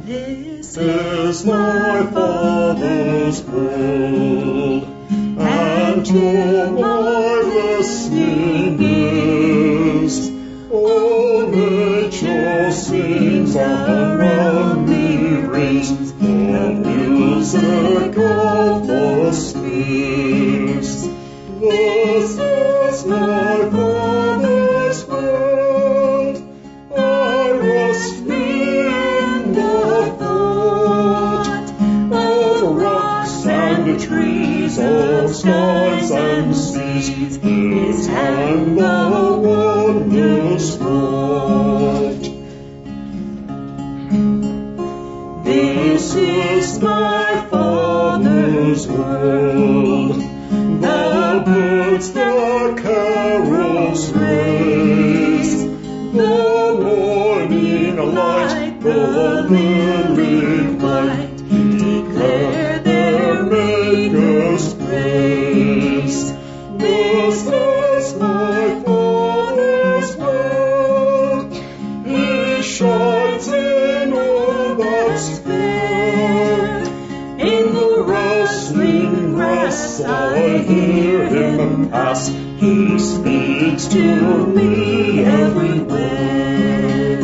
This is my Father's world, and to my listening ears, all nature sings around me, rings the music of the spheres. This is my Father's world, I rest me in the thought of rocks and trees, of skies and seas, His hand the wonders wrought. This is my Father's world, the birds their carols raise, the morning light, the lily white, declare their Maker's praise. This is my Father's world, He shines in all that's fair. In the rustling grass I hear Him pass, He speaks to me everywhere.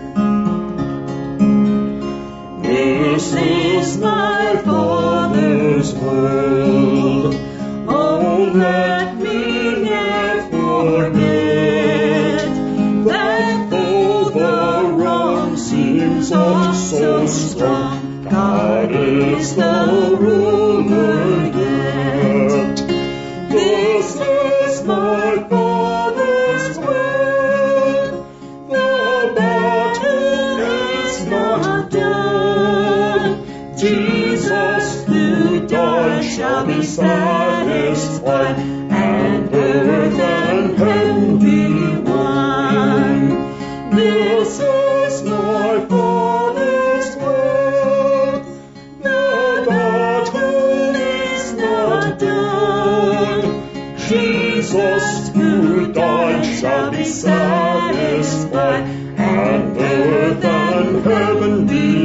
This is my Father's world, oh, let me ne'er forget that though the wrong seems oh so strong, God is the ruler yet. This is my Father's world, the battle is not done. Jesus who died shall be satisfied, and earth and heaven be one. This is my Father's world, the battle is not done. Jesus who died shall be satisfied, and earth and heaven be